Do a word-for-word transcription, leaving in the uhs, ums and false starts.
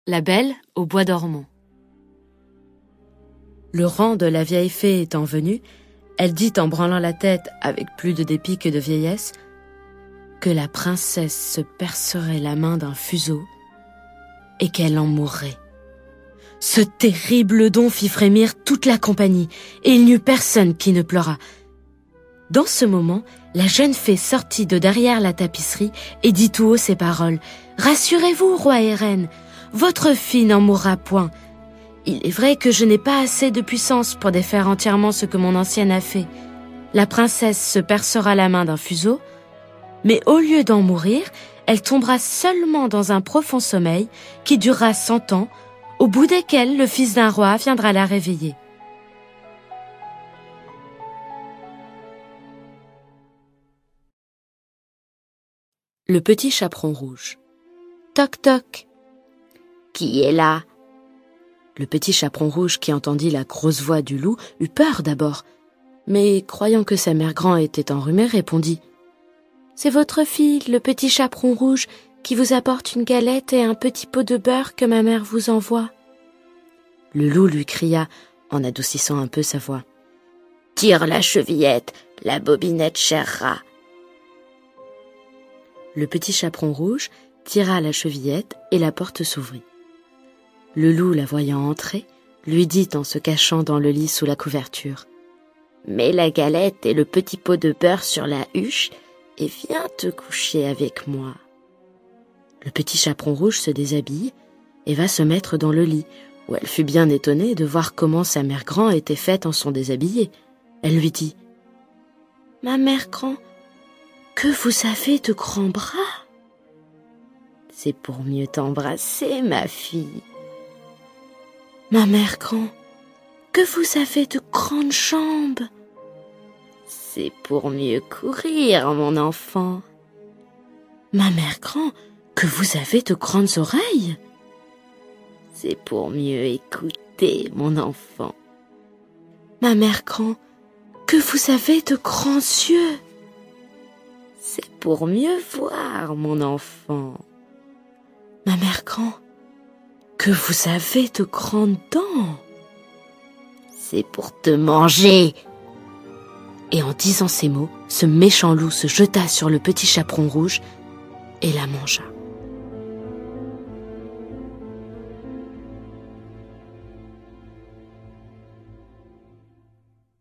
La Belle au bois dormant. Le rang de la vieille fée étant venu, elle dit en branlant la tête avec plus de dépit que de vieillesse que la princesse se percerait la main d'un fuseau et qu'elle en mourrait. Ce terrible don fit frémir toute la compagnie, et il n'y eut personne qui ne pleura. Dans ce moment, la jeune fée sortit de derrière la tapisserie et dit tout haut ces paroles. « Rassurez-vous, roi et reine, votre fille n'en mourra point. Il est vrai que je n'ai pas assez de puissance pour défaire entièrement ce que mon ancienne a fait. La princesse se percera la main d'un fuseau, mais au lieu d'en mourir, elle tombera seulement dans un profond sommeil qui durera cent ans, au bout desquels le fils d'un roi viendra la réveiller. » Le petit chaperon rouge. Toc toc. Qui est là? Le petit chaperon rouge qui entendit la grosse voix du loup eut peur d'abord, mais croyant que sa mère grand était enrhumée, répondit: C'est votre fille, le petit chaperon rouge, qui vous apporte une galette et un petit pot de beurre que ma mère vous envoie. Le loup lui cria, en adoucissant un peu sa voix: Tire la chevillette, la bobinette cher Le petit chaperon rouge tira la chevillette et la porte s'ouvrit. Le loup, la voyant entrer, lui dit en se cachant dans le lit sous la couverture: Mets la galette et le petit pot de beurre sur la huche et viens te coucher avec moi. Le petit chaperon rouge se déshabille et va se mettre dans le lit, où elle fut bien étonnée de voir comment sa mère grand était faite en son déshabillé. Elle lui dit: Ma mère grand, que vous avez de grands bras? C'est pour mieux t'embrasser, ma fille. Ma mère grand, que vous avez de grandes jambes? C'est pour mieux courir, mon enfant. Ma mère grand, que vous avez de grandes oreilles? C'est pour mieux écouter, mon enfant. Ma mère grand, que vous avez de grands yeux? C'est pour mieux voir, mon enfant. Ma mère grand, que vous avez de grandes dents? C'est pour te manger. Et en disant ces mots, ce méchant loup se jeta sur le petit chaperon rouge et la mangea.